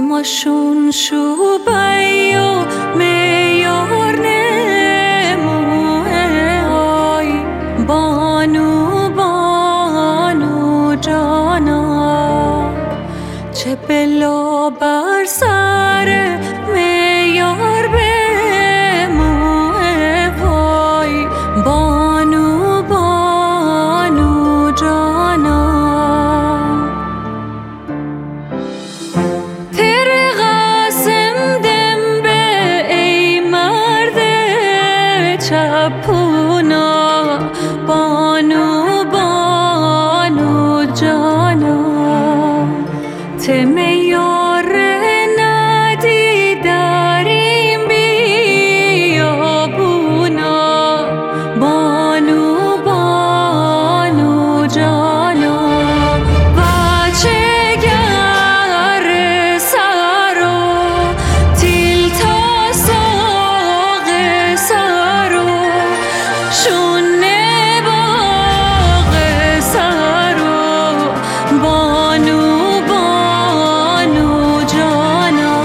ماشون شو بایو میار نموه آی بانو بانو جانا چه بلا بر سر میار بموه وای بانو بانو جانا چپونا بانو بانو جانا تمیار ندی داریم بیابونا بانو بانو جانا بچه گر سرو تیل تا ساق سرو شونه باغ سرو بانو بانو جانا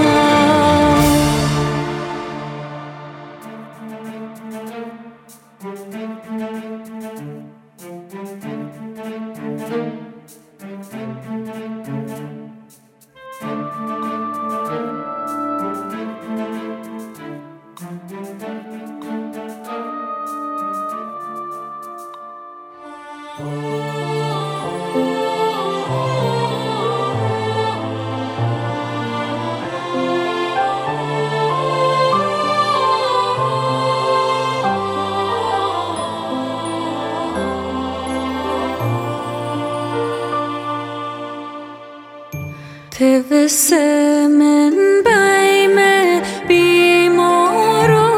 توسه من بیم بیمار و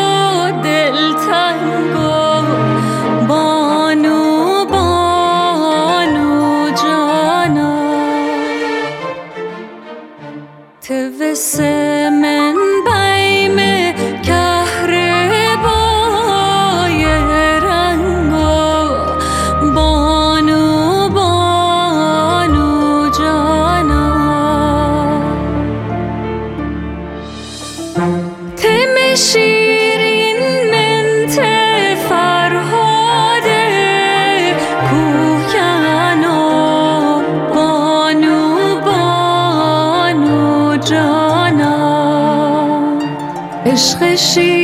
دلتنگو بانو بانو جانا توسه من بیم کهربای رنگو بانو بانو جانا تم شیرین منت فرهاد کوهکنو بانو بانو جانا عشق شیرین